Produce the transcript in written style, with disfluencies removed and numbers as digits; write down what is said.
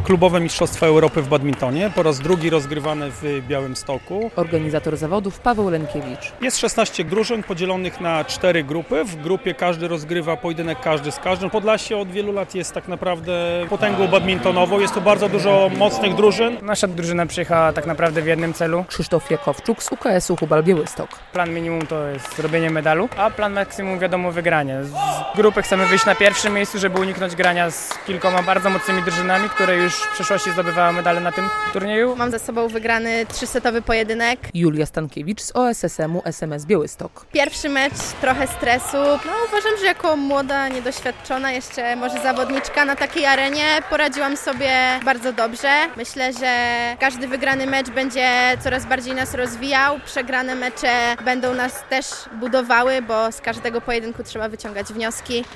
klubowe Mistrzostwa Europy w badmintonie, po raz drugi rozgrywane w Białymstoku. Organizator zawodów Paweł Lenkiewicz. Jest 16 drużyn podzielonych na 4 grupy. W grupie każdy rozgrywa pojedynek każdy z każdym. Podlasie od wielu lat jest tak naprawdę potęgą badmintonową. Jest tu bardzo dużo mocnych drużyn. Nasza drużyna przyjechała tak naprawdę w jednym celu. Krzysztof Jakowczuk z UKS-u Hubal Białystok. Plan minimum to jest zrobienie medalu, a plan maksimum wiadomo wygranie. Z grupy chcemy wyjść na pierwszym miejscu, żeby uniknąć grania z kilkoma bardzo mocnymi drużynami, które już w przeszłości zdobywały medale na tym turnieju. Mam za sobą wygrany 3-setowy pojedynek. Julia Stankiewicz z OSSM-u SMS Białystok. Pierwszy mecz, trochę stresu. Uważam, że jako młoda, niedoświadczona jeszcze może zawodniczka na takiej arenie poradziłam sobie bardzo dobrze. Myślę, że każdy wygrany mecz będzie coraz bardziej nas rozwijał. Przegrane mecze będą nas też budowały, bo z każdego pojedynku trzeba wyciągać wnioski.